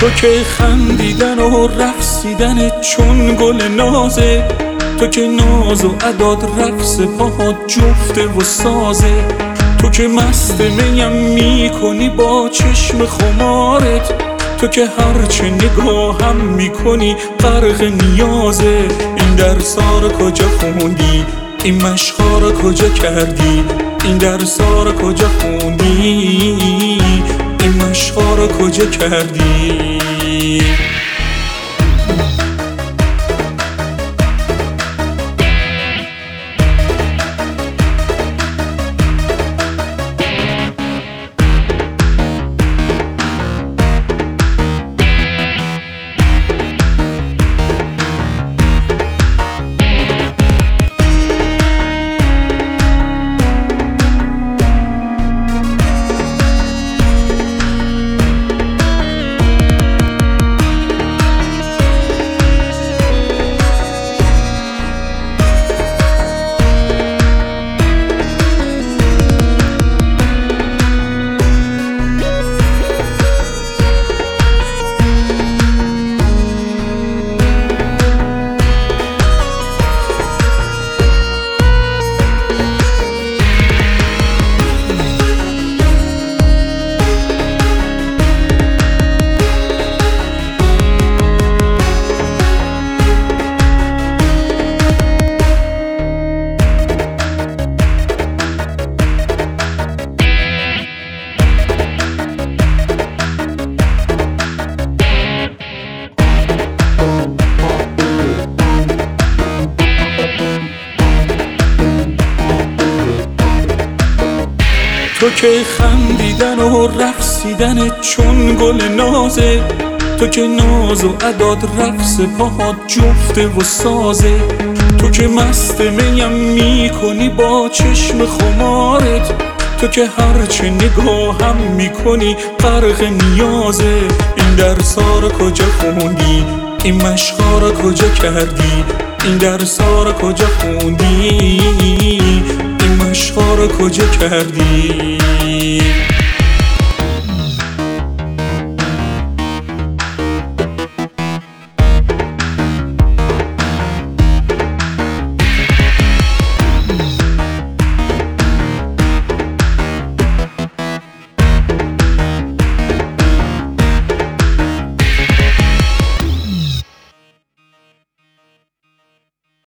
تو که خندیدن و رقصیدن چون گل نازه، تو که ناز و عداد رقص پاهات جفته و سازه، تو که مست میم میکنی با چشم خمارت، تو که هرچه نگاهم میکنی غرق نیازه. این درسا رو کجا خوندی؟ این مشقا رو کجا کردی؟ این درسا رو کجا خوندی؟ این مشقا رو کجا کردی؟ تو که خندیدن و رقصیدن چون گل نازه، تو که ناز و عداد رقص پاهات جفته و سازه، تو که مست میم میکنی با چشم خمارت، تو که هرچه نگاهم میکنی غرق نیازه. این درسا رو کجا خوندی؟ این مشقا رو کجا کردی؟ این درسا رو کجا خوندی؟ این مشقا رو کجا کردی؟